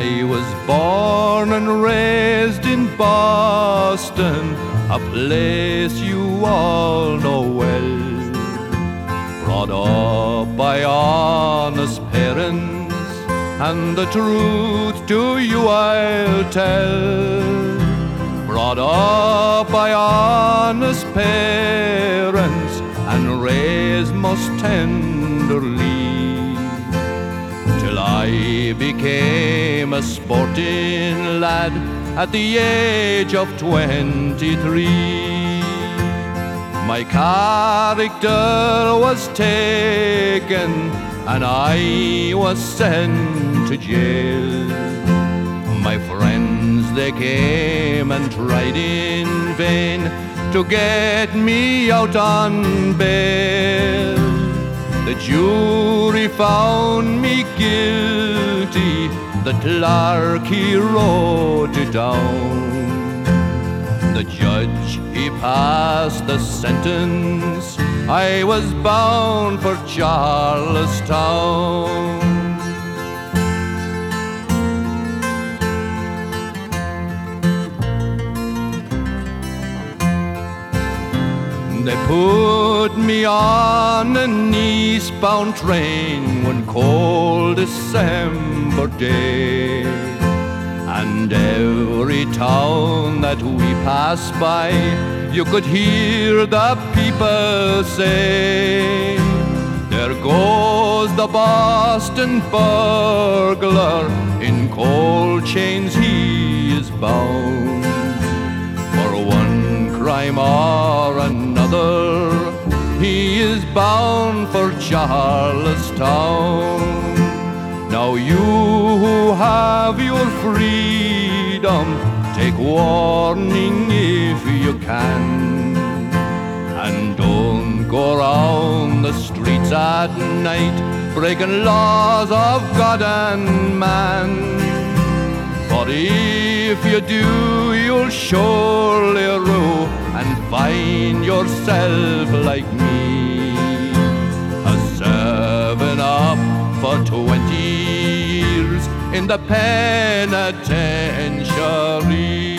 I was born and raised in Boston, a place you all know well. Brought up by honest parents, and the truth to you I'll tell. Brought up by honest parents, and raised most tenderly, till I became a sporting lad at the age of 23. My character was taken, and I was sent to jail. My friends, they came and tried in vain to get me out on bail. The jury found me guilty, the clerk he wrote it down. The judge he passed the sentence, I was bound for Charlestown. They put me on an eastbound train one cold December day, and every town that we passed by, you could hear the people say, "There goes the Boston burglar, in cold chains he is bound. For one crime or another, he is bound for Charlestown." Now you who have your freedom, take warning if you can, and don't go round the streets at night breaking laws of God and man. For if you do, you'll surely rue and find yourself like me, serving up for 20 years in the penitentiary.